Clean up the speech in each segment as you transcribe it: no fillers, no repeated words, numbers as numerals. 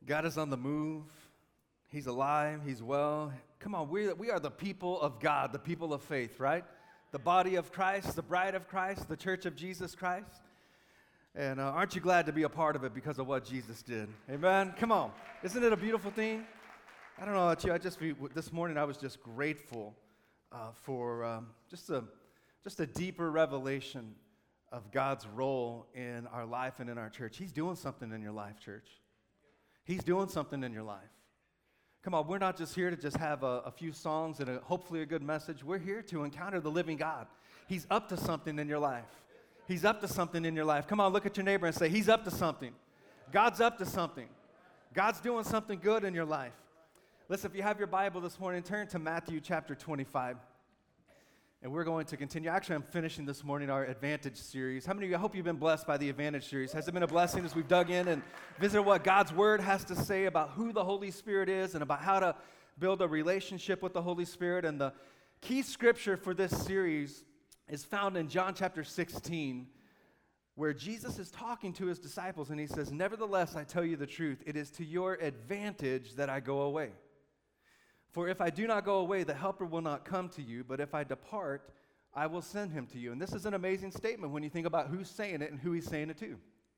God is on the move. He's alive. He's well. Come on, we are the people of God, the people of faith, right? The body of Christ, the bride of Christ, the church of Jesus Christ. And aren't you glad to be a part of it because of what Jesus did? Amen? Come on. Isn't it a beautiful thing? I don't know about you. This morning I was just grateful for just a deeper revelation of God's role in our life and in our church. He's doing something in your life, church. He's doing something in your life. Come on, we're not just here to just have a few songs and hopefully a good message. We're here to encounter the living God. He's up to something in your life. He's up to something in your life. Come on, look at your neighbor and say, he's up to something. God's up to something. God's doing something good in your life. Listen, if you have your Bible this morning, turn to Matthew chapter 25. And we're going to continue. Actually, I'm finishing this morning our Advantage series. How many of you, I hope you've been blessed by the Advantage series. Has it been a blessing as we've dug in and visited what God's Word has to say about who the Holy Spirit is and about how to build a relationship with the Holy Spirit? And the key scripture for this series is found in John chapter 16, where Jesus is talking to his disciples, and he says, "Nevertheless, I tell you the truth, it is to your advantage that I go away. For if I do not go away, the Helper will not come to you, but if I depart, I will send him to you." And this is an amazing statement when you think about who's saying it and who he's saying it to.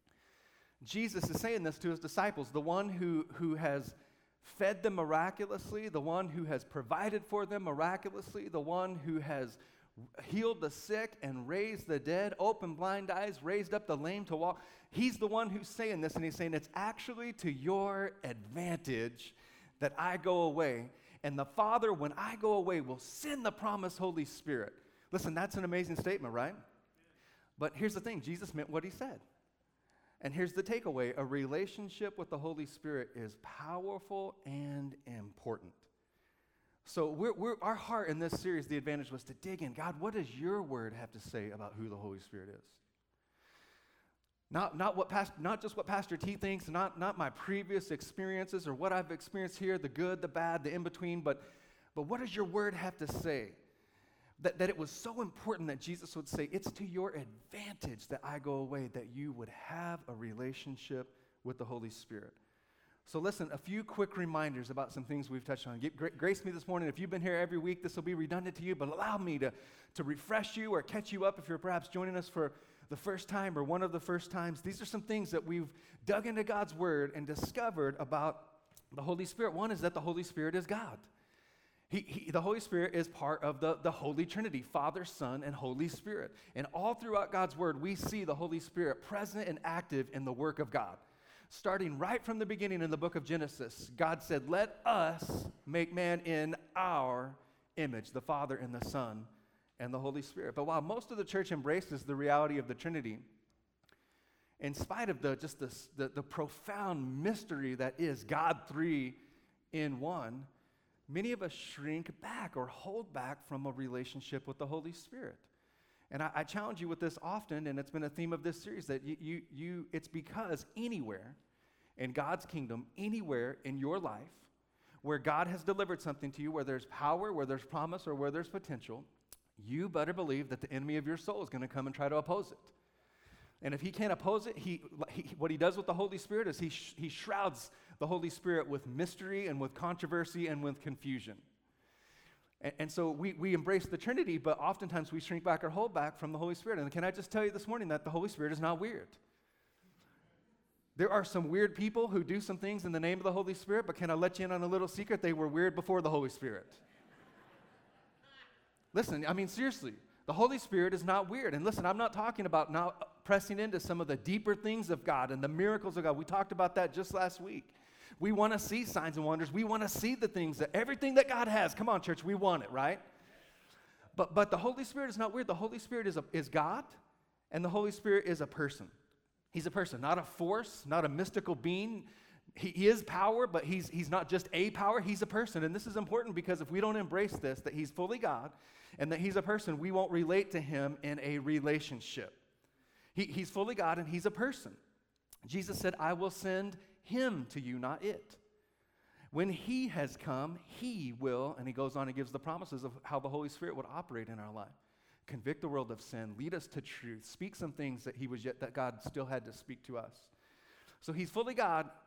Jesus is saying this to his disciples, the one who has fed them miraculously, the one who has provided for them miraculously, the one who has healed the sick and raised the dead, opened blind eyes, raised up the lame to walk. He's the one who's saying this, and he's saying it's actually to your advantage that I go away. And the Father, when I go away, will send the promised Holy Spirit. Listen, that's an amazing statement, right? But here's the thing. Jesus meant what he said. And here's the takeaway. A relationship with the Holy Spirit is powerful and important. So our heart in this series, The Advantage, was to dig in. God, what does your word have to say about who the Holy Spirit is? Not just what Pastor T thinks, not my previous experiences or what I've experienced here, the good, the bad, the in-between, but what does your word have to say? That it was so important that Jesus would say, it's to your advantage that I go away, that you would have a relationship with the Holy Spirit. So listen, a few quick reminders about some things we've touched on. Grace me this morning. If you've been here every week, this will be redundant to you, but allow me to refresh you or catch you up if you're perhaps joining us for the first time or one of the first times. These are some things that we've dug into God's Word and discovered about the Holy Spirit. One is that the Holy Spirit is God. The Holy Spirit is part of the Holy Trinity, Father, Son, and Holy Spirit. And all throughout God's Word, we see the Holy Spirit present and active in the work of God. Starting right from the beginning in the book of Genesis, God said, let us make man in our image, the Father and the Son and the Holy Spirit. But while most of the church embraces the reality of the Trinity, in spite of the profound mystery that is God three in one, many of us shrink back or hold back from a relationship with the Holy Spirit. And I challenge you with this often, and it's been a theme of this series, that it's because anywhere in God's kingdom, anywhere in your life, where God has delivered something to you, where there's power, where there's promise, or where there's potential, you better believe that the enemy of your soul is going to come and try to oppose it. And if he can't oppose it, what he does with the Holy Spirit is he shrouds the Holy Spirit with mystery and with controversy and with confusion. And so we embrace the Trinity, but oftentimes we shrink back or hold back from the Holy Spirit. And can I just tell you this morning that the Holy Spirit is not weird? There are some weird people who do some things in the name of the Holy Spirit, but can I let you in on a little secret? They were weird before the Holy Spirit. Listen, I mean, seriously, the Holy Spirit is not weird. And listen, I'm not talking about now pressing into some of the deeper things of God and the miracles of God. We talked about that just last week. We want to see signs and wonders. We want to see the things, everything that God has. Come on, church, we want it, right? But the Holy Spirit is not weird. The Holy Spirit is God, and the Holy Spirit is a person. He's a person, not a force, not a mystical being. He is power, but he's not just a power. He's a person, and this is important because if we don't embrace this, that he's fully God and that he's a person, we won't relate to him in a relationship. He's fully God, and he's a person. Jesus said, I will send him to you, not it. When he has come, he will, and he goes on and gives the promises of how the Holy Spirit would operate in our life. Convict the world of sin, lead us to truth, speak some things that God still had to speak to us. So he's fully God,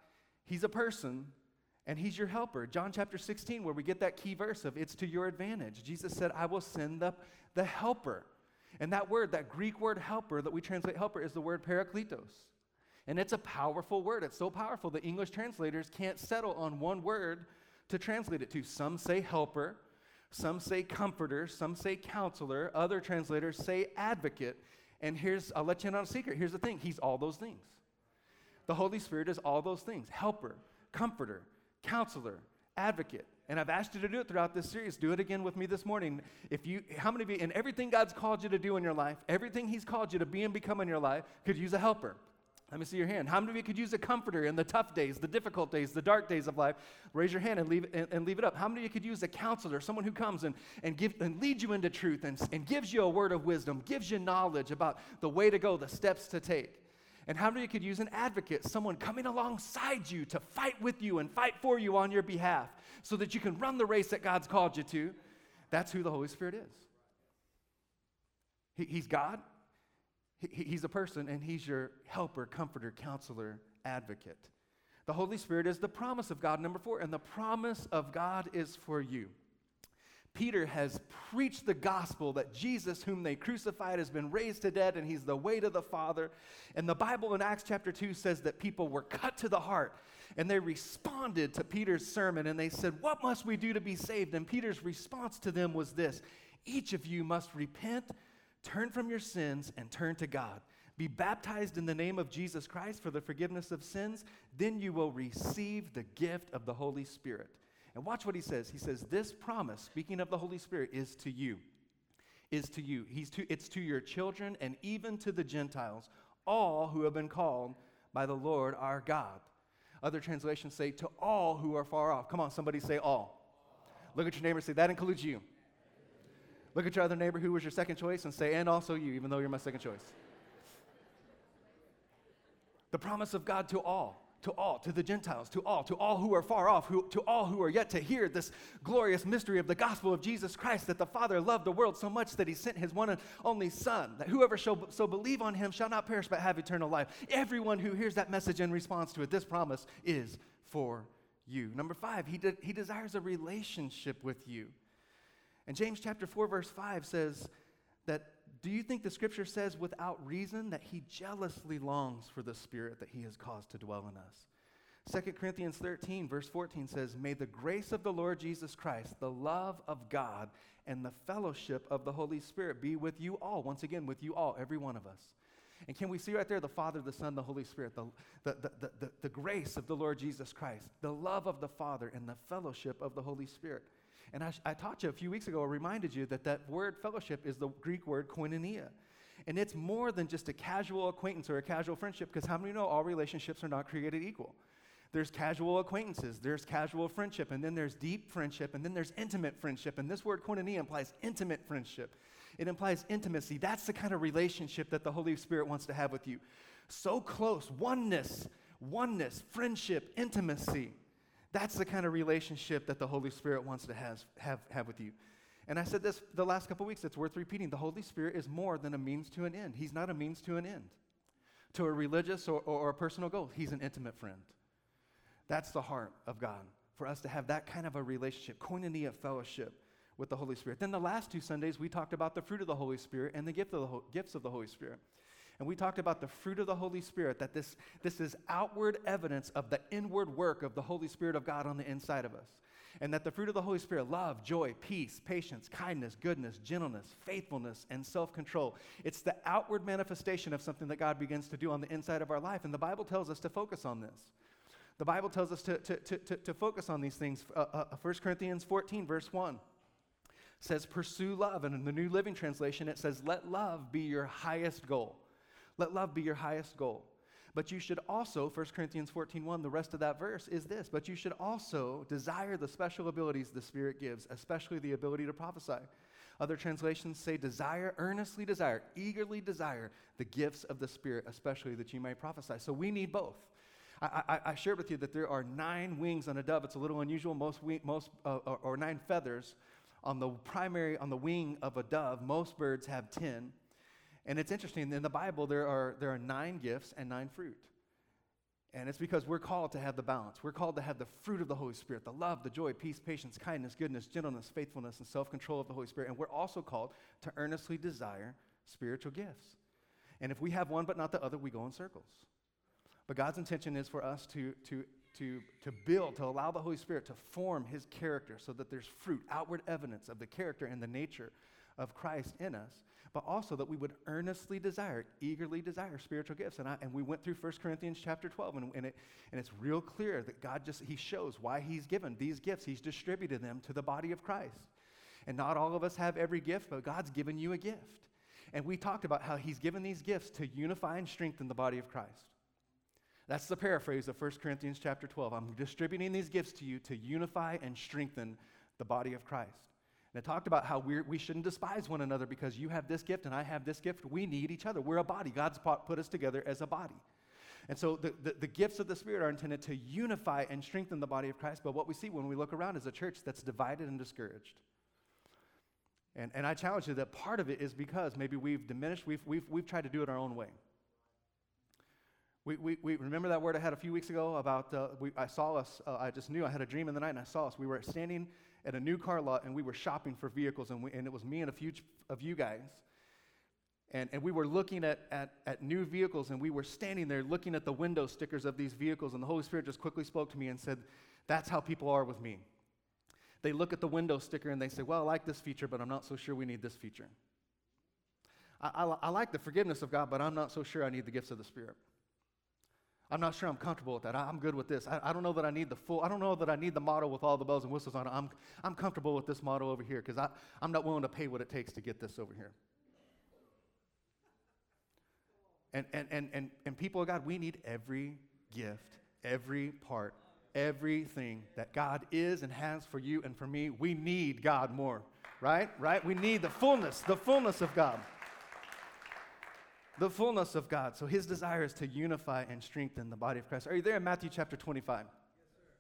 He's a person, and he's your helper. John chapter 16, where we get that key verse of it's to your advantage. Jesus said, I will send the helper. And that word, that Greek word helper that we translate helper, is the word parakletos. And it's a powerful word. It's so powerful that English translators can't settle on one word to translate it to. Some say helper, some say comforter, some say counselor, other translators say advocate. And I'll let you in on a secret. Here's the thing, he's all those things. The Holy Spirit is all those things: helper, comforter, counselor, advocate. And I've asked you to do it throughout this series. Do it again with me this morning. How many of you, in everything God's called you to do in your life, everything he's called you to be and become in your life, could use a helper? Let me see your hand. How many of you could use a comforter in the tough days, the difficult days, the dark days of life? Raise your hand and leave it up. How many of you could use a counselor, someone who comes and leads you into truth and gives you a word of wisdom, gives you knowledge about the way to go, the steps to take? And how many of you could use an advocate, someone coming alongside you to fight with you and fight for you on your behalf so that you can run the race that God's called you to? That's who the Holy Spirit is. He's God. He's a person, and he's your helper, comforter, counselor, advocate. The Holy Spirit is the promise of God, number 4, and the promise of God is for you. Peter has preached the gospel that Jesus, whom they crucified, has been raised to dead, and he's the way to the Father. And the Bible in Acts chapter 2 says that people were cut to the heart, and they responded to Peter's sermon, and they said, what must we do to be saved? And Peter's response to them was this: each of you must repent, turn from your sins, and turn to God. Be baptized in the name of Jesus Christ for the forgiveness of sins. Then you will receive the gift of the Holy Spirit. And watch what he says. He says, this promise, speaking of the Holy Spirit, is to you. It's to your children and even to the Gentiles, all who have been called by the Lord our God. Other translations say, to all who are far off. Come on, somebody say all. Look at your neighbor and say, that includes you. Look at your other neighbor who was your second choice and say, and also you, even though you're my second choice. The promise of God to all, to the Gentiles, to all who are far off, to all who are yet to hear this glorious mystery of the gospel of Jesus Christ, that the Father loved the world so much that he sent his one and only Son, that whoever shall so believe on him shall not perish but have eternal life. Everyone who hears that message and responds to it, this promise is for you. Number 5, he desires a relationship with you. And James chapter 4 verse 5 says that, do you think the scripture says without reason that he jealously longs for the Spirit that he has caused to dwell in us? 2 Corinthians 13 verse 14 says, may the grace of the Lord Jesus Christ, the love of God, and the fellowship of the Holy Spirit be with you all. Once again, with you all, every one of us. And can we see right there the Father, the Son, the Holy Spirit, the grace of the Lord Jesus Christ, the love of the Father, and the fellowship of the Holy Spirit? And I taught you a few weeks ago, I reminded you that word fellowship is the Greek word koinonia. And it's more than just a casual acquaintance or a casual friendship, because how many know all relationships are not created equal? There's casual acquaintances, there's casual friendship, and then there's deep friendship, and then there's intimate friendship. And this word koinonia implies intimate friendship. It implies intimacy. That's the kind of relationship that the Holy Spirit wants to have with you. So close, oneness, friendship, intimacy. That's the kind of relationship that the Holy Spirit wants to have with you. And I said this the last couple weeks, it's worth repeating. The Holy Spirit is more than a means to an end. He's not a means to an end, to a religious or a personal goal. He's an intimate friend. That's the heart of God, for us to have that kind of a relationship, koinonia fellowship with the Holy Spirit. Then the last 2 Sundays, we talked about the fruit of the Holy Spirit and the gifts of the Holy Spirit. And we talked about the fruit of the Holy Spirit, that this is outward evidence of the inward work of the Holy Spirit of God on the inside of us. And that the fruit of the Holy Spirit, love, joy, peace, patience, kindness, goodness, gentleness, faithfulness, and self-control. It's the outward manifestation of something that God begins to do on the inside of our life. And the Bible tells us to focus on this. The Bible tells us to focus on these things. 1 Corinthians 14, verse 1 says, pursue love. And in the New Living Translation, it says, let love be your highest goal. Let love be your highest goal. But you should also, 1 Corinthians 14:1, the rest of that verse is this, but you should also desire the special abilities the Spirit gives, especially the ability to prophesy. Other translations say desire, earnestly desire, eagerly desire the gifts of the Spirit, especially that you may prophesy. So we need both. I shared with you that there are 9 wings on a dove. It's a little unusual. Most 9 feathers on the wing of a dove. Most birds have 10. And it's interesting, in the Bible, there are 9 gifts and 9 fruit. And it's because we're called to have the balance. We're called to have the fruit of the Holy Spirit, the love, the joy, peace, patience, kindness, goodness, gentleness, faithfulness, and self-control of the Holy Spirit. And we're also called to earnestly desire spiritual gifts. And if we have one but not the other, we go in circles. But God's intention is for us to build, to allow the Holy Spirit to form his character so that there's fruit, outward evidence of the character and the nature of Christ in us, but also that we would earnestly desire, eagerly desire spiritual gifts. And we went through 1 Corinthians chapter 12, and it's real clear that God he shows why he's given these gifts. He's distributed them to the body of Christ. And not all of us have every gift, but God's given you a gift. And we talked about how he's given these gifts to unify and strengthen the body of Christ. That's the paraphrase of 1 Corinthians chapter 12. I'm distributing these gifts to you to unify and strengthen the body of Christ. And it talked about how we shouldn't despise one another because you have this gift and I have this gift. We need each other. We're a body. God's put us together as a body. And so the gifts of the Spirit are intended to unify and strengthen the body of Christ. But what we see when we look around is a church that's divided and discouraged. And I challenge you that part of it is because maybe we've diminished, we've tried to do it our own way. We remember that word I had a few weeks ago about, I saw us, I just knew I had a dream in the night and I saw us. We were standing at a new car lot and we were shopping for vehicles and it was me and a few of you guys. And we were looking at new vehicles and we were standing there looking at the window stickers of these vehicles and the Holy Spirit just quickly spoke to me and said, that's how people are with me. They look at the window sticker and they say, well, I like this feature, but I'm not so sure we need this feature. I like the forgiveness of God, but I'm not so sure I need the gifts of the Spirit. I'm not sure I'm comfortable with that. I'm good with this. I don't know that I need I don't know that I need the model with all the bells and whistles on it. I'm comfortable with this model over here because I'm not willing to pay what it takes to get this over here. And people of God, we need every gift, every part, everything that God is and has for you and for me. We need God more, right? We need the fullness of God. The fullness of God. So his desire is to unify and strengthen the body of Christ. Are you there in Matthew chapter 25? Yes, sir.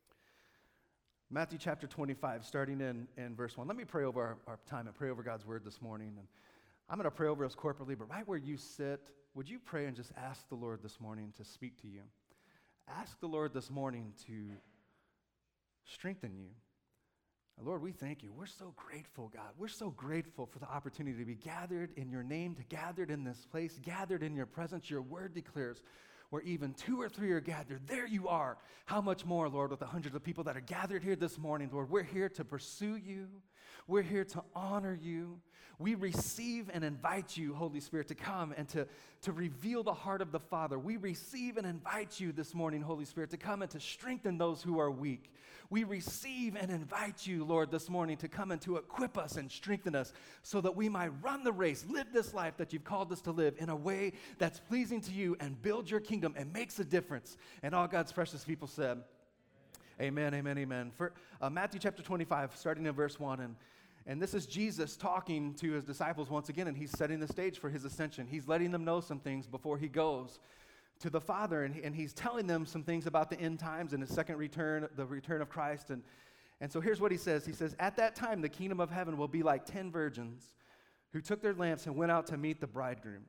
Matthew chapter 25, starting in verse 1. Let me pray over our time and pray over God's word this morning. And I'm going to pray over us corporately, but right where you sit, would you pray and just ask the Lord this morning to speak to you? Ask the Lord this morning to strengthen you. Lord, we thank you. We're so grateful, God. We're so grateful for the opportunity to be gathered in your name, to gathered in this place, gathered in your presence. Your word declares where even 2 or 3 are gathered, there you are. How much more, Lord, with the hundreds of people that are gathered here this morning, Lord, we're here to pursue you. We're here to honor you. We receive and invite you, Holy Spirit, to come and to reveal the heart of the Father. We receive and invite you this morning, Holy Spirit, to come and to strengthen those who are weak. We receive and invite you, Lord, this morning to come and to equip us and strengthen us so that we might run the race, live this life that you've called us to live in a way that's pleasing to you and build your kingdom and makes a difference. And all God's precious people said, amen, amen, amen. For Matthew chapter 25, starting in verse 1, and this is Jesus talking to his disciples once again, and he's setting the stage for his ascension. He's letting them know some things before he goes to the Father, and he's telling them some things about the end times and his second return, the return of Christ. And so here's what he says. He says, at that time, the kingdom of heaven will be like 10 virgins who took their lamps and went out to meet the bridegroom.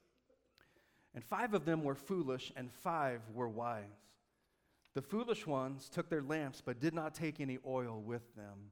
And 5 of them were foolish, and 5 were wise. The foolish ones took their lamps, but did not take any oil with them.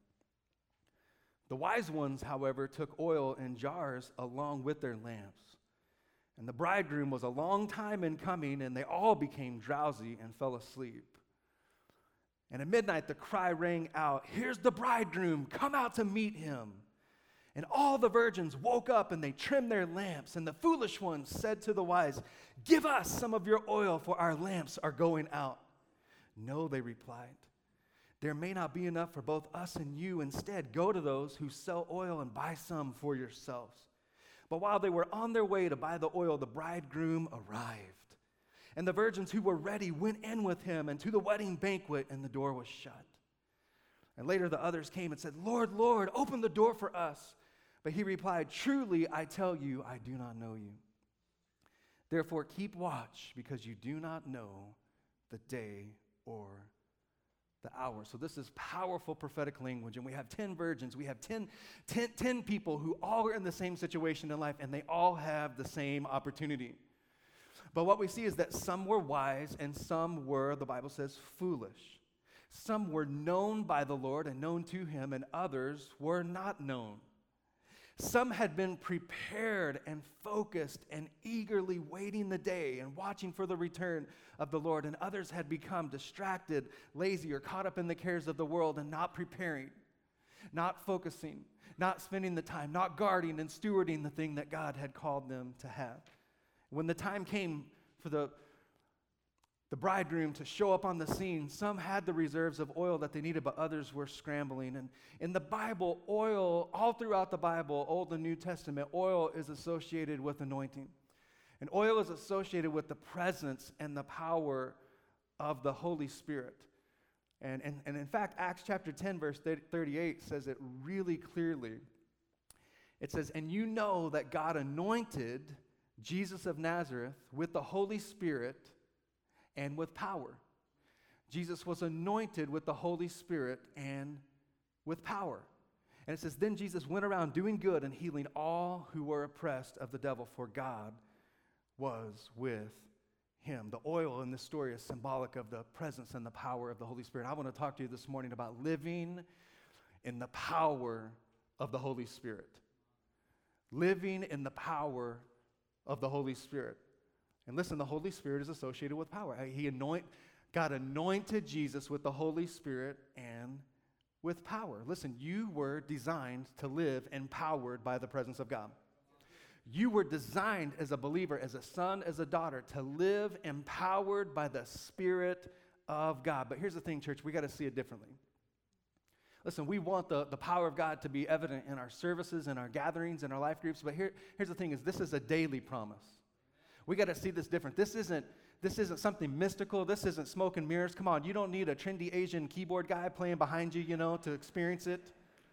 The wise ones, however, took oil in jars along with their lamps. And the bridegroom was a long time in coming, and they all became drowsy and fell asleep. And at midnight the cry rang out, here's the bridegroom, come out to meet him. And all the virgins woke up and they trimmed their lamps. And the foolish ones said to the wise, give us some of your oil, for our lamps are going out. No, they replied. There may not be enough for both us and you. Instead, go to those who sell oil and buy some for yourselves. But while they were on their way to buy the oil, the bridegroom arrived. And the virgins who were ready went in with him and to the wedding banquet, and the door was shut. And later the others came and said, Lord, Lord, open the door for us. But he replied, truly, I tell you, I do not know you. Therefore, keep watch, because you do not know the day or the hour. So this is powerful prophetic language, and we have 10 virgins. We have 10 people who all are in the same situation in life, and they all have the same opportunity. But what we see is that some were wise and some were, the Bible says, foolish. Some were known by the Lord and known to him, and others were not known. Some had been prepared and focused and eagerly waiting the day and watching for the return of the Lord, and others had become distracted, lazy, or caught up in the cares of the world and not preparing, not focusing, not spending the time, not guarding and stewarding the thing that God had called them to have. When the time came for the bridegroom to show up on the scene, some had the reserves of oil that they needed, but others were scrambling. And in the Bible, oil, all throughout the Bible, Old and New Testament, oil is associated with anointing. And oil is associated with the presence and the power of the Holy Spirit. And in fact, Acts chapter 10, verse 38 says it really clearly. It says, "And you know that God anointed Jesus of Nazareth with the Holy Spirit and with power." Jesus was anointed with the Holy Spirit and with power. And it says, "Then Jesus went around doing good and healing all who were oppressed of the devil, for God was with him." The oil in this story is symbolic of the presence and the power of the Holy Spirit. I want to talk to you this morning about living in the power of the Holy Spirit. Living in the power of the Holy Spirit. And listen, the Holy Spirit is associated with power. God anointed Jesus with the Holy Spirit and with power. Listen, you were designed to live empowered by the presence of God. You were designed as a believer, as a son, as a daughter, to live empowered by the Spirit of God. But here's the thing, church, we got to see it differently. Listen, we want the power of God to be evident in our services, in our gatherings, in our life groups, but here's the thing, is this is a daily promise. We got to see this different. This isn't something mystical. This isn't smoke and mirrors. Come on, you don't need a trendy Asian keyboard guy playing behind you, to experience it.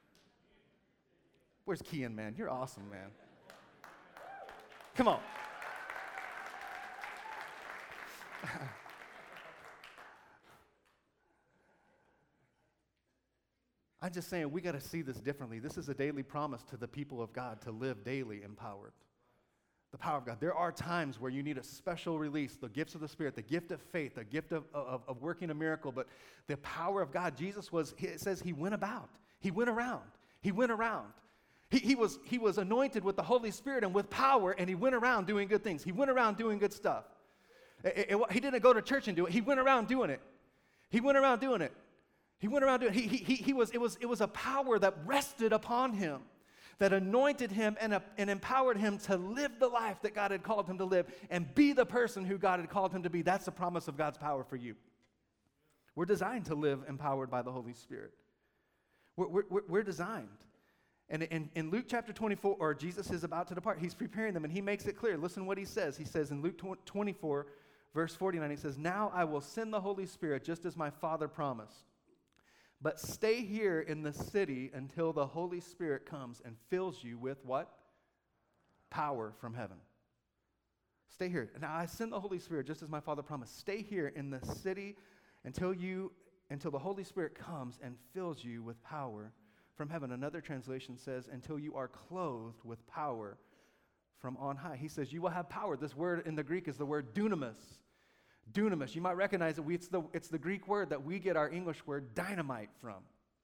Where's Kian, man? You're awesome, man. Come on. I'm just saying we got to see this differently. This is a daily promise to the people of God to live daily empowered. The power of God. There are times where you need a special release, the gifts of the Spirit, the gift of faith, the gift of working a miracle, but the power of God, it says he went about. He went around. He went around. He was anointed with the Holy Spirit and with power, and he went around doing good things. He went around doing good stuff. He didn't go to church and do it. He went around doing it. He went around doing it. He went around doing it. It was a power that rested upon him, that anointed him and empowered him to live the life that God had called him to live and be the person who God had called him to be. That's the promise of God's power for you. We're designed to live empowered by the Holy Spirit. We're designed. And in Luke chapter 24, or Jesus is about to depart, he's preparing them, and he makes it clear. Listen what he says. He says in Luke 24, verse 49, he says, "Now I will send the Holy Spirit just as my Father promised. But stay here in the city until the Holy Spirit comes and fills you with" what? Power from heaven. Stay here. Now I send the Holy Spirit just as my Father promised. Stay here in the city until the Holy Spirit comes and fills you with power from heaven. Another translation says, until you are clothed with power from on high. He says, you will have power. This word in the Greek is the word dunamis. Dunamis. You might recognize it. It's the Greek word that we get our English word dynamite from.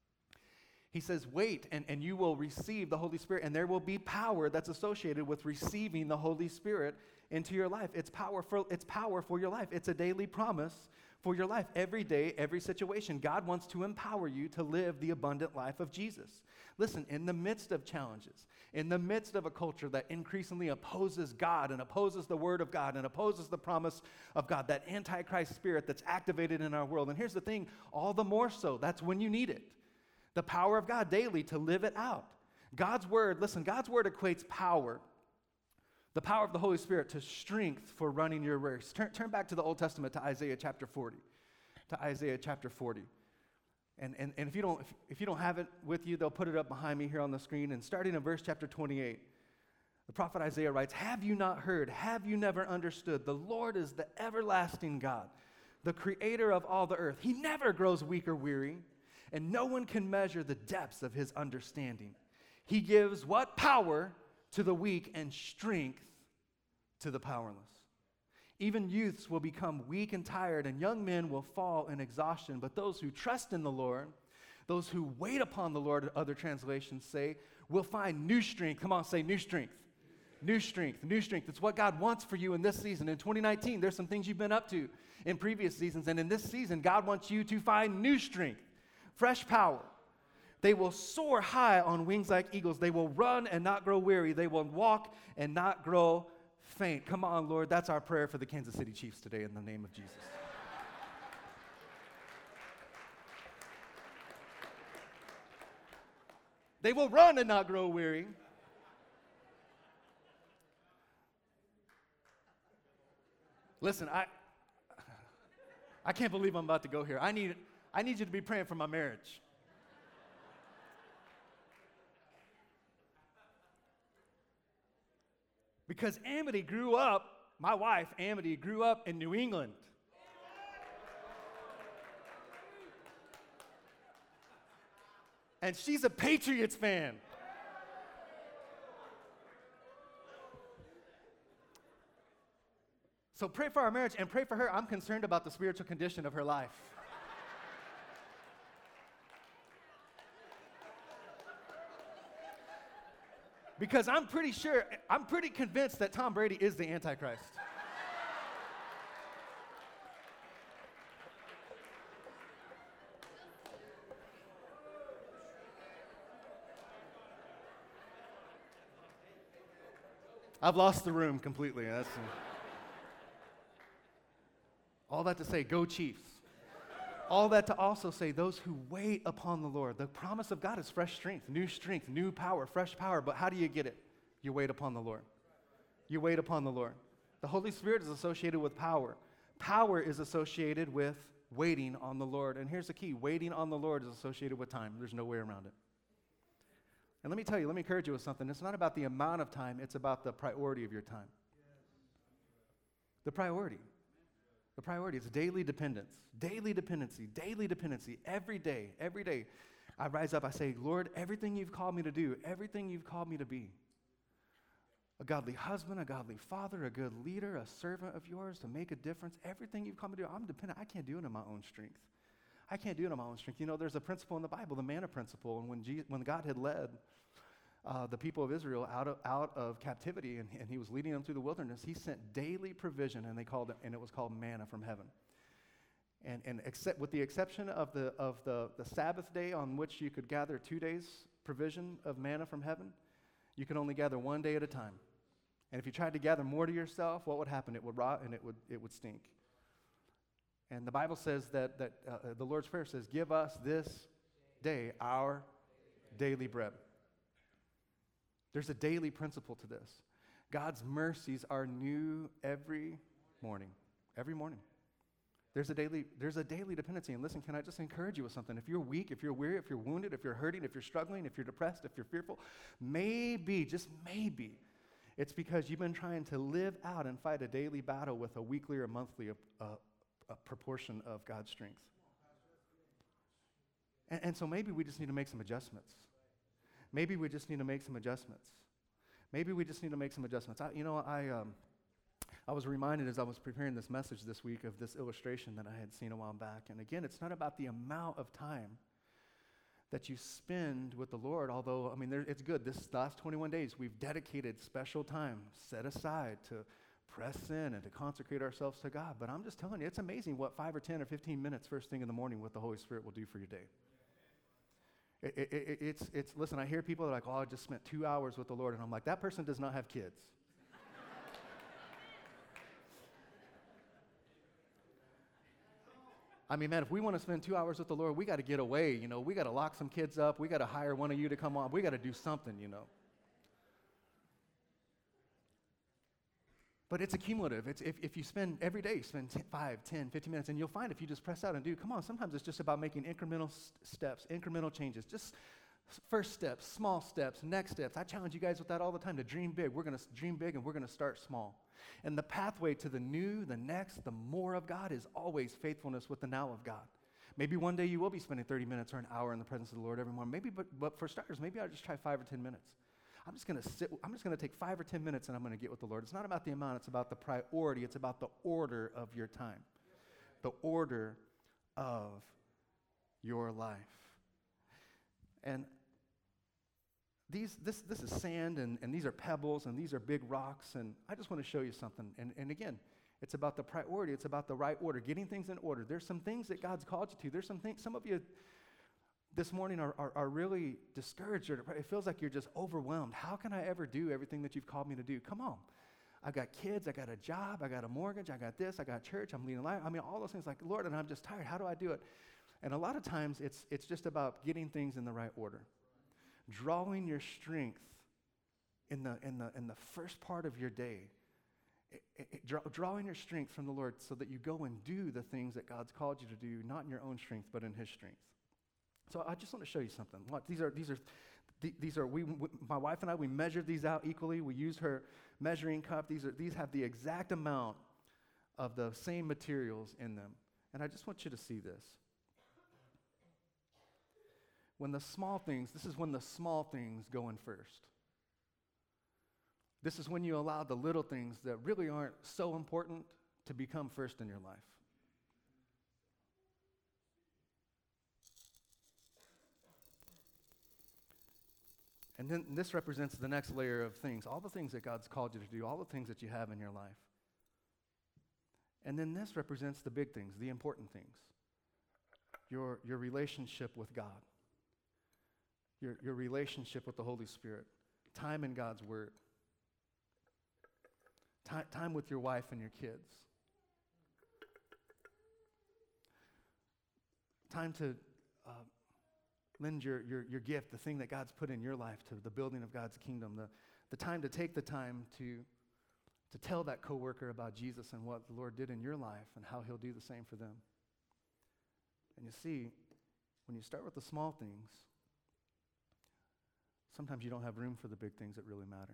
He says, wait, and you will receive the Holy Spirit, and there will be power that's associated with receiving the Holy Spirit into your life. It's power for your life. It's a daily promise for your life. Every day, every situation, God wants to empower you to live the abundant life of Jesus. Listen, in the midst of challenges, in the midst of a culture that increasingly opposes God and opposes the Word of God and opposes the promise of God, that Antichrist spirit that's activated in our world. And here's the thing, all the more so, that's when you need it. The power of God daily to live it out. God's Word, listen, God's Word equates power, the power of the Holy Spirit, to strength for running your race. Turn back to the Old Testament, to Isaiah chapter 40. To Isaiah chapter 40. And if you don't have it with you, they'll put it up behind me here on the screen. And starting in verse chapter 28, the prophet Isaiah writes, "Have you not heard? Have you never understood? The Lord is the everlasting God, the creator of all the earth. He never grows weak or weary, and no one can measure the depths of his understanding. He gives" what? Power to the weak and strength to the powerless. Even youths will become weak and tired, and young men will fall in exhaustion. But those who trust in the Lord, those who wait upon the Lord, other translations say, will find new strength. Come on, say new strength. New strength, new strength. It's what God wants for you in this season. In 2019, there's some things you've been up to in previous seasons. And in this season, God wants you to find new strength, fresh power. They will soar high on wings like eagles. They will run and not grow weary. They will walk and not grow faint. Come on, Lord. That's our prayer for the Kansas City Chiefs today in the name of Jesus. They will run and not grow weary. Listen, I can't believe I'm about to go here. I need you to be praying for my marriage. Because Amity grew up, my wife, Amity, grew up in New England. And she's a Patriots fan. So pray for our marriage and pray for her. I'm concerned about the spiritual condition of her life. Because I'm pretty convinced that Tom Brady is the Antichrist. I've lost the room completely. All that to say, go Chiefs. All that to also say, those who wait upon the Lord. The promise of God is fresh strength, new power, fresh power. But how do you get it? You wait upon the Lord. You wait upon the Lord. The Holy Spirit is associated with power. Power is associated with waiting on the Lord. And here's the key. Waiting on the Lord is associated with time. There's no way around it. And let me tell you, let me encourage you with something. It's not about the amount of time. It's about the priority of your time. The priority. The priority is daily dependence, daily dependency, every day. I rise up, I say, Lord, everything you've called me to do, everything you've called me to be, a godly husband, a godly father, a good leader, a servant of yours to make a difference, everything you've called me to do, I'm dependent. I can't do it in my own strength. I can't do it in my own strength. You know, there's a principle in the Bible, the manna principle, and when God had led the people of Israel out of captivity, and he was leading them through the wilderness, he sent daily provision, and it was called manna from heaven. And except with the exception of the Sabbath day on which you could gather 2 days provision of manna from heaven, you could only gather 1 day at a time. And if you tried to gather more to yourself, what would happen? It would rot and it would stink. And the Bible says that the Lord's Prayer says, "Give us this day our daily bread." There's a daily principle to this. God's mercies are new every morning. Every morning. There's a daily dependency. And listen, can I just encourage you with something? If you're weak, if you're weary, if you're wounded, if you're hurting, if you're struggling, if you're depressed, if you're fearful, maybe, just maybe, it's because you've been trying to live out and fight a daily battle with a weekly or monthly a proportion of God's strength. And so maybe we just need to make some adjustments. Maybe we just need to make some adjustments. I was reminded as I was preparing this message this week of this illustration that I had seen a while back. And again, it's not about the amount of time that you spend with the Lord, although, it's good. This last 21 days, we've dedicated special time set aside to press in and to consecrate ourselves to God. But I'm just telling you, it's amazing what 5 or 10 or 15 minutes first thing in the morning with the Holy Spirit will do for your day. Listen, I hear people that are like, I just spent 2 hours with the Lord. And I'm like, that person does not have kids. Man, if we want to spend 2 hours with the Lord, we got to get away, We got to lock some kids up. We got to hire one of you to come on. We got to do something, But it's accumulative. If you spend every day, spend 5, 10, 15 minutes, and you'll find if you just press out and do, come on, sometimes it's just about making incremental steps, incremental changes, just first steps, small steps, next steps. I challenge you guys with that all the time to dream big. We're going to dream big, and we're going to start small. And the pathway to the new, the next, the more of God is always faithfulness with the now of God. Maybe one day you will be spending 30 minutes or an hour in the presence of the Lord every morning. Maybe, but for starters, maybe I'll just try 5 or 10 minutes. I'm just going to take 5 or 10 minutes and I'm going to get with the Lord. It's not about the amount, it's about the priority. It's about the order of your time, the order of your life. And this is sand, and these are pebbles, and these are big rocks, and I just want to show you something. And again, it's about the priority. It's about the right order, getting things in order. There's some things that God's called you to. There's some things, some of you this morning are really discouraged, or it feels like you're just overwhelmed. How can I ever do everything that you've called me to do? Come on. I've got kids, I got a job, I got a mortgage, I got this, I got church, I'm leading life. I mean, all those things, like, Lord, and I'm just tired. How do I do it? And a lot of times it's just about getting things in the right order. Drawing your strength in the first part of your day. Drawing your strength from the Lord so that you go and do the things that God's called you to do, not in your own strength, but in His strength. So I just want to show you something. Look, my wife and I, we measured these out equally. We used her measuring cup. These have the exact amount of the same materials in them. And I just want you to see this. This is when the small things go in first. This is when you allow the little things that really aren't so important to become first in your life. And then this represents the next layer of things, all the things that God's called you to do, all the things that you have in your life. And then this represents the big things, the important things. Your relationship with God. Your relationship with the Holy Spirit. Time in God's Word. Time with your wife and your kids. Time to lend your gift, the thing that God's put in your life to the building of God's kingdom. The time to take the time to tell that coworker about Jesus and what the Lord did in your life and how He'll do the same for them. And you see, when you start with the small things, sometimes you don't have room for the big things that really matter.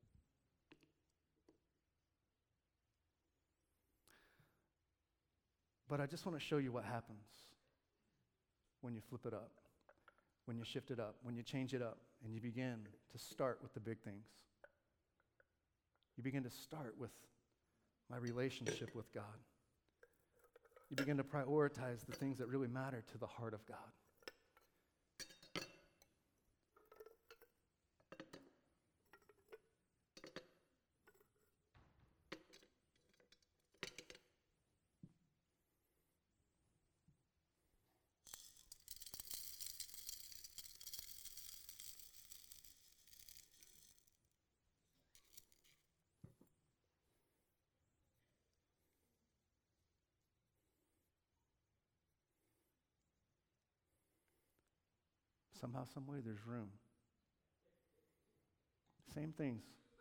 But I just want to show you what happens when you flip it up, when you shift it up, when you change it up, and you begin to start with the big things. You begin to start with my relationship with God. You begin to prioritize the things that really matter to the heart of God. Somehow, some way, there's room. Same things.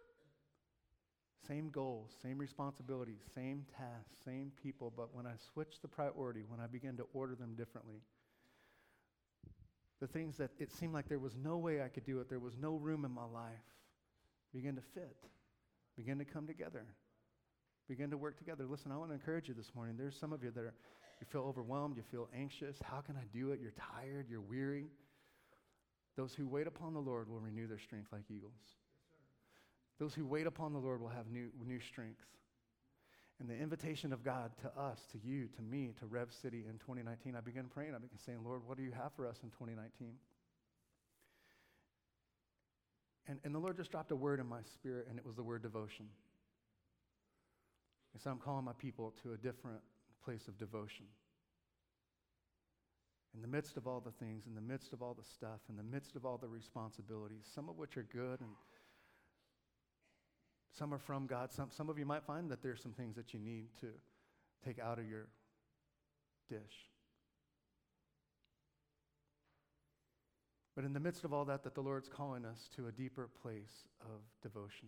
Same goals, same responsibilities, same tasks, same people, but when I switch the priority, when I begin to order them differently, the things that it seemed like there was no way I could do it, there was no room in my life, begin to fit, begin to come together, begin to work together. Listen, I want to encourage you this morning. There's some of you that you feel overwhelmed, you feel anxious. How can I do it? You're tired, you're weary. Those who wait upon the Lord will renew their strength like eagles. Those who wait upon the Lord will have new strength. And the invitation of God to us, to you, to me, to Rev City in 2019, I began praying. I began saying, Lord, what do you have for us in 2019? And the Lord just dropped a word in my spirit, and it was the word devotion. And so I'm calling my people to a different place of devotion. In the midst of all the things, in the midst of all the stuff, in the midst of all the responsibilities, some of which are good and some are from God. Some of you might find that there's some things that you need to take out of your dish. But in the midst of all that the Lord's calling us to a deeper place of devotion.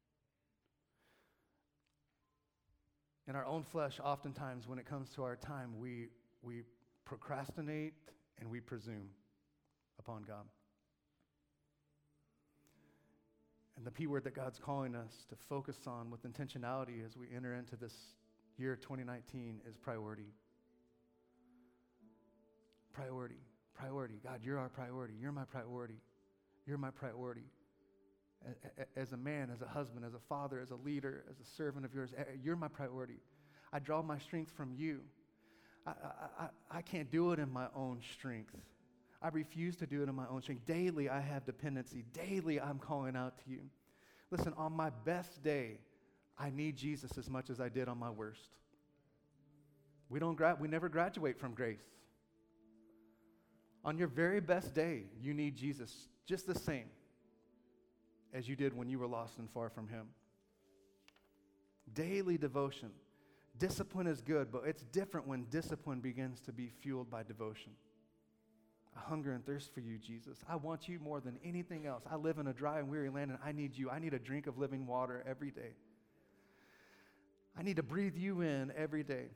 In our own flesh, oftentimes when it comes to our time, we procrastinate and we presume upon God. And the P word that God's calling us to focus on with intentionality as we enter into this year 2019 is priority. Priority. Priority. God, you're our priority. You're my priority. You're my priority. as a man, as a husband, as a father, as a leader, as a servant of yours. You're my priority. I draw my strength from you. I can't do it in my own strength. I refuse to do it in my own strength. Daily, I have dependency. Daily, I'm calling out to you. Listen, on my best day, I need Jesus as much as I did on my worst. We never graduate from grace. On your very best day, you need Jesus just the same as you did when you were lost and far from him. Daily devotion. Discipline is good, but it's different when discipline begins to be fueled by devotion. I hunger and thirst for you, Jesus. I want you more than anything else. I live in a dry and weary land, and I need you. I need a drink of living water every day. I need to breathe you in every day.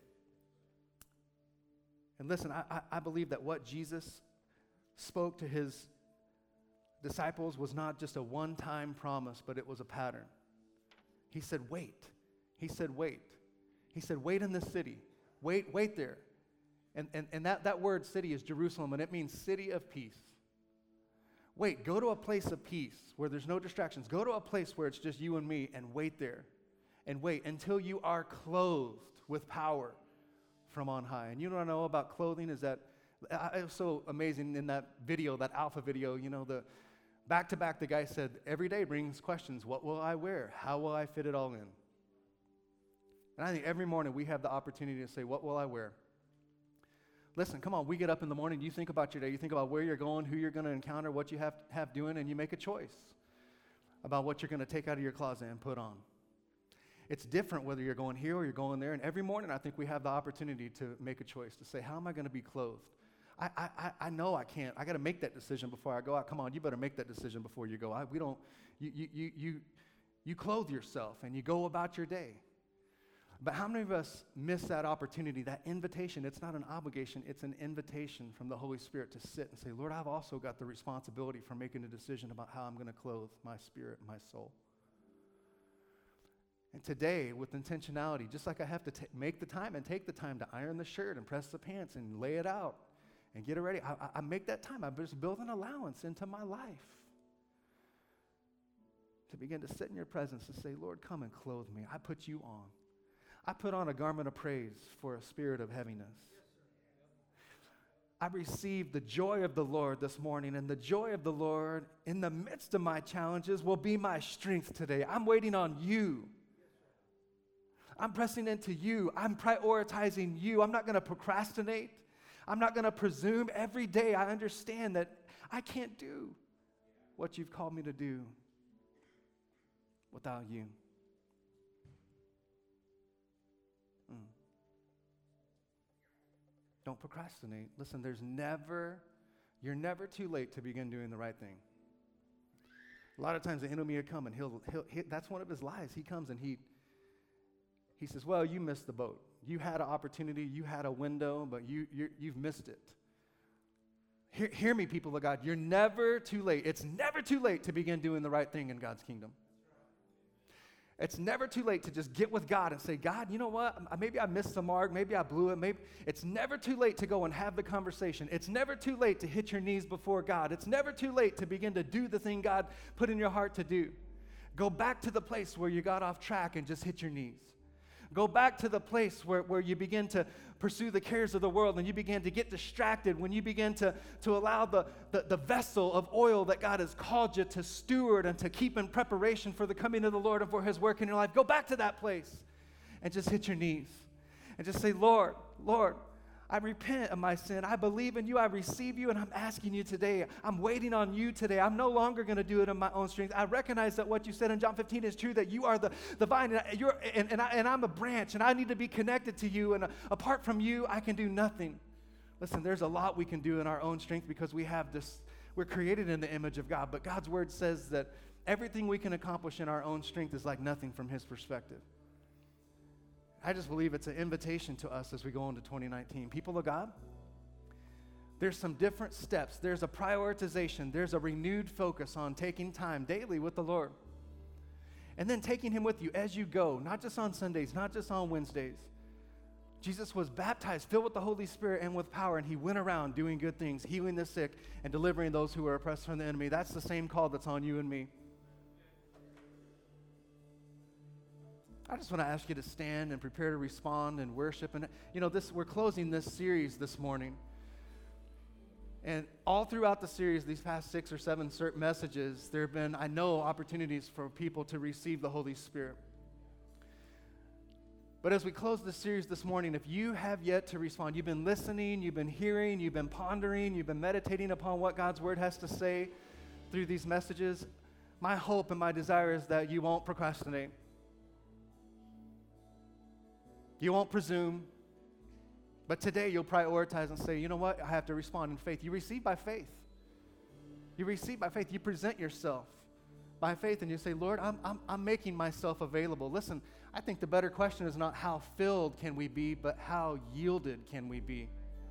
And listen, I believe that what Jesus spoke to his disciples was not just a one-time promise, but it was a pattern. He said, wait. He said, wait. He said, wait in the city. Wait there. And that word city is Jerusalem, and it means city of peace. Wait, go to a place of peace where there's no distractions. Go to a place where it's just you and me, and wait there. And wait until you are clothed with power from on high. And you know what I know about clothing is that it was so amazing in that video, that Alpha video, the back-to-back, the guy said, every day brings questions. What will I wear? How will I fit it all in? And I think every morning we have the opportunity to say, what will I wear? Listen, come on, we get up in the morning, you think about your day, you think about where you're going, who you're going to encounter, what you have doing, and you make a choice about what you're going to take out of your closet and put on. It's different whether you're going here or you're going there, and every morning I think we have the opportunity to make a choice, to say, how am I going to be clothed? I know I can't. I got to make that decision before I go out. Come on, you better make that decision before you go out. You clothe yourself and you go about your day. But how many of us miss that opportunity, that invitation? It's not an obligation, it's an invitation from the Holy Spirit to sit and say, Lord, I've also got the responsibility for making a decision about how I'm going to clothe my spirit and my soul. And today, with intentionality, just like I have to make the time and take the time to iron the shirt and press the pants and lay it out and get it ready, I make that time. I just build an allowance into my life to begin to sit in your presence and say, Lord, come and clothe me. I put you on. I put on a garment of praise for a spirit of heaviness. I received the joy of the Lord this morning, and the joy of the Lord in the midst of my challenges will be my strength today. I'm waiting on you. I'm pressing into you. I'm prioritizing you. I'm not going to procrastinate. I'm not going to presume. Every day I understand that I can't do what you've called me to do without you. Don't procrastinate. Listen, you're never too late to begin doing the right thing. A lot of times the enemy will come and he'll that's one of his lies. He comes and he says, well, you missed the boat. You had an opportunity, you had a window, but you've missed it. Hear me, people of God. You're never too late. It's never too late to begin doing the right thing in God's kingdom. It's never too late to just get with God and say, God, you know what? Maybe I missed the mark. Maybe I blew it. It's never too late to go and have the conversation. It's never too late to hit your knees before God. It's never too late to begin to do the thing God put in your heart to do. Go back to the place where you got off track and just hit your knees. Go back to the place where you begin to pursue the cares of the world and you begin to get distracted, when you begin to allow the vessel of oil that God has called you to steward and to keep in preparation for the coming of the Lord and for his work in your life. Go back to that place and just hit your knees and just say, Lord, I repent of my sin. I believe in you. I receive you, and I'm asking you today. I'm waiting on you today. I'm no longer going to do it in my own strength. I recognize that what you said in John 15 is true, that you are the vine, and I'm a branch, and I need to be connected to you, and apart from you, I can do nothing. Listen, there's a lot we can do in our own strength because we're created in the image of God, but God's word says that everything we can accomplish in our own strength is like nothing from his perspective. I just believe it's an invitation to us as we go into 2019. People of God, there's some different steps. There's a prioritization. There's a renewed focus on taking time daily with the Lord. And then taking him with you as you go, not just on Sundays, not just on Wednesdays. Jesus was baptized, filled with the Holy Spirit and with power, and he went around doing good things, healing the sick and delivering those who are oppressed from the enemy. That's the same call that's on you and me. I just want to ask you to stand and prepare to respond and worship. And we're closing this series this morning. And all throughout the series, these past 6 or 7 certain messages, there have been, I know, opportunities for people to receive the Holy Spirit. But as we close this series this morning, if you have yet to respond, you've been listening, you've been hearing, you've been pondering, you've been meditating upon what God's Word has to say through these messages, my hope and my desire is that you won't procrastinate. You won't presume. But today you'll prioritize and say, you know what? I have to respond in faith. You receive by faith. You receive by faith. You present yourself by faith and you say, Lord, I'm making myself available. Listen, I think the better question is not how filled can we be, but how yielded can we be?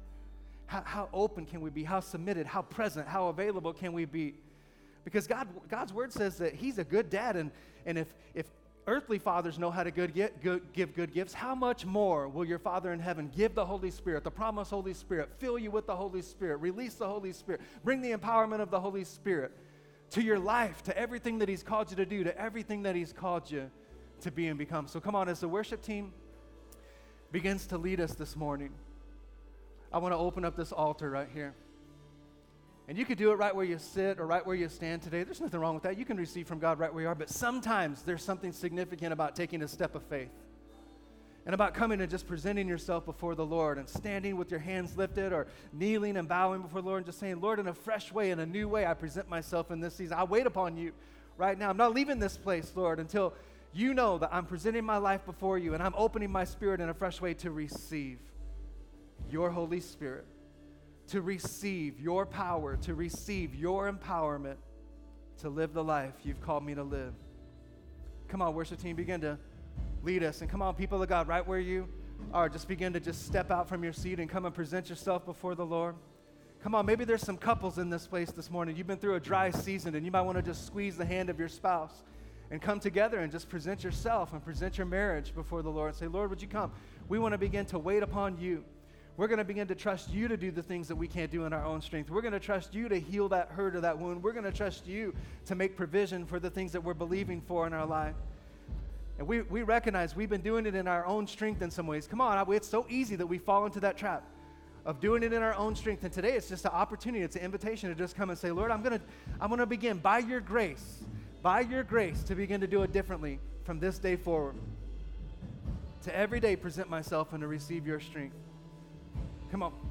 How open can we be? How submitted, how present, how available can we be? Because God's Word says that He's a good dad, and if earthly fathers know how to give good gifts, how much more will your Father in heaven give the Holy Spirit, the promised Holy Spirit, fill you with the Holy Spirit, release the Holy Spirit, bring the empowerment of the Holy Spirit to your life, to everything that He's called you to do, to everything that He's called you to be and become. So come on, as the worship team begins to lead us this morning, I want to open up this altar right here. And you could do it right where you sit or right where you stand today. There's nothing wrong with that. You can receive from God right where you are. But sometimes there's something significant about taking a step of faith and about coming and just presenting yourself before the Lord and standing with your hands lifted or kneeling and bowing before the Lord and just saying, Lord, in a fresh way, in a new way, I present myself in this season. I wait upon you right now. I'm not leaving this place, Lord, until you know that I'm presenting my life before you and I'm opening my spirit in a fresh way to receive your Holy Spirit, to receive your power, to receive your empowerment to live the life you've called me to live. Come on, worship team, begin to lead us. And come on, people of God, right where you are, just begin to just step out from your seat and come and present yourself before the Lord. Come on, maybe there's some couples in this place this morning. You've been through a dry season and you might want to just squeeze the hand of your spouse and come together and just present yourself and present your marriage before the Lord and say, Lord, would you come? We want to begin to wait upon you. We're going to begin to trust you to do the things that we can't do in our own strength. We're going to trust you to heal that hurt or that wound. We're going to trust you to make provision for the things that we're believing for in our life. And we recognize we've been doing it in our own strength in some ways. Come on, it's so easy that we fall into that trap of doing it in our own strength. And today it's just an opportunity, it's an invitation to just come and say, Lord, I'm going to begin by your grace to begin to do it differently from this day forward. To every day present myself and to receive your strength. Come on.